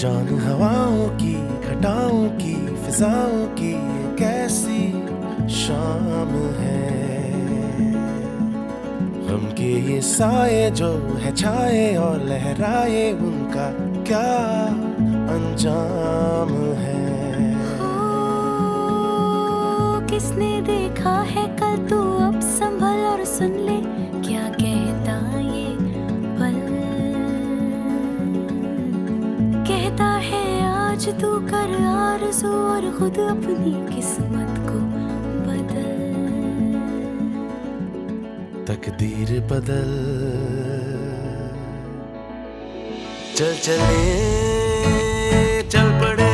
जान हवाओं की, घटाओं की, फिजाओं की कैसी शाम है। गम के ये साए जो है छाए और लहराए, उनका क्या अंजाम है। किसने देखा है कल, तू अब संभल और सुन ले क्या कहता ये पल। कहता है आज तू कर आरज़ू और खुद अपनी किस्मत को बदल। तकदीर बदल, चल चले चल पड़े,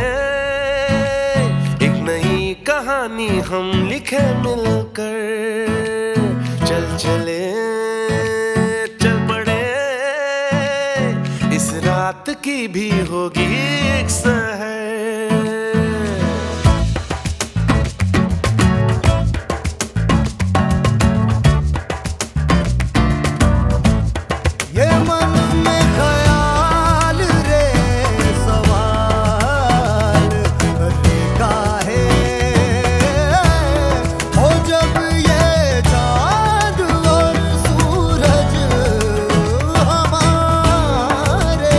एक नई कहानी हम लिखे मिलकर। चल चले चल पड़े, इस रात की भी होगी एक सहर। ये मन में ख्याल रे सवाल करेगा है, हो जब ये चाँद और सूरज हमारे।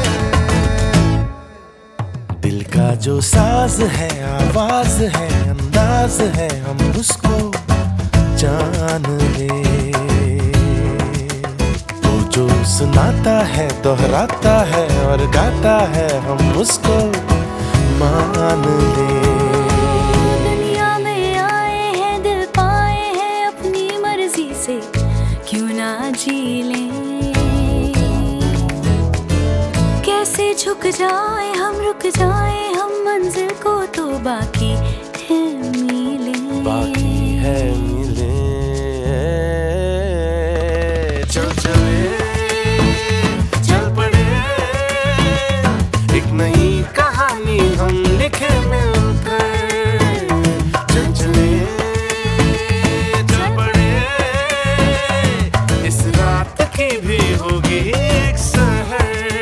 दिल का जो साज है, आवाज है, अंदाज है, हम उसको जान ले। जो सुनाता है, दोहराता है और गाता है, हम उसको मान ले। दुनिया में आए हैं, दिल पाए हैं, अपनी मर्जी से क्यों ना जी लें। कैसे झुक जाए हम, रुक जाए हम, मंजिल को तो बाकी है मिले। बाकी है मिले। चल चले चल पड़े, एक नई कहानी हम लिखे मिलकर। चल चले चल पड़े, इस रात की भी होगी एक सहर।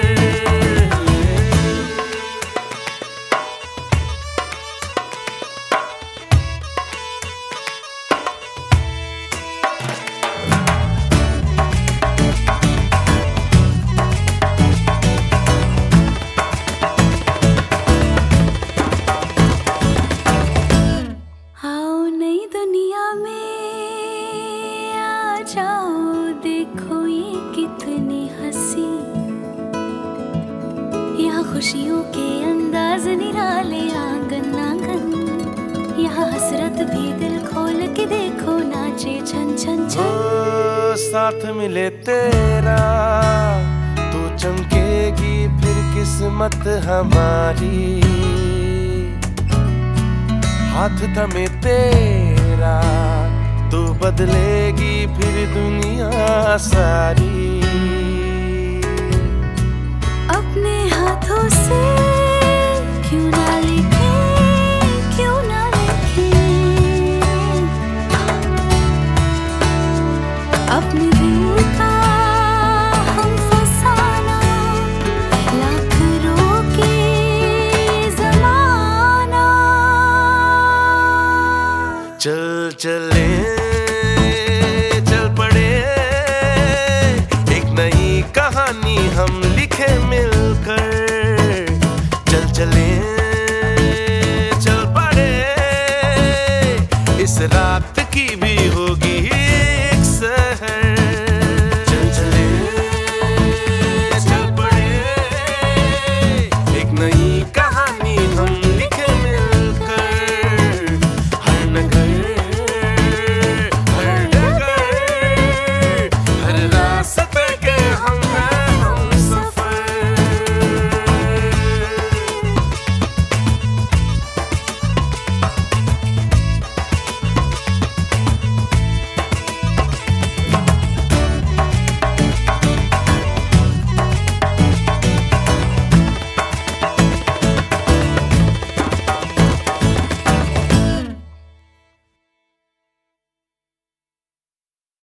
दुनिया में आ जाओ, देखो ये कितनी हंसी। यहाँ खुशियों के अंदाज निराले, आंगन आंगन। यहाँ हसरत भी दिल खोल के देखो, नाचे छन छन छन। साथ मिले तेरा तू चमकेगी फिर किस्मत हमारी। हाथ थमे तेरा तू बदलेगी फिर दुनिया सारी। अपने हाथों से